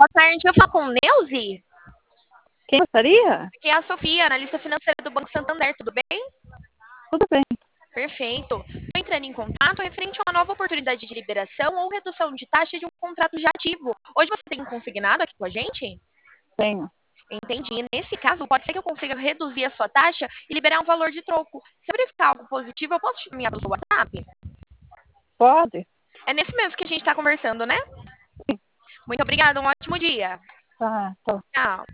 Boa tarde, eu falo com Neuzi? Quem gostaria? Aqui é a Sofia, analista financeira do Banco Santander, tudo bem? Tudo bem, Perfeito. Estou entrando em contato referente a uma nova oportunidade de liberação ou redução de taxa de um contrato já ativo. Hoje você tem consignado aqui com a gente? tenho. Entendi. Nesse caso, pode ser que eu consiga reduzir a sua taxa e liberar um valor de troco. Se eu verificar algo positivo, eu posso te enviar pelo seu WhatsApp? Pode? É nesse mesmo que a gente está conversando, né? Muito obrigada, um ótimo dia. Tá, tá. Tchau.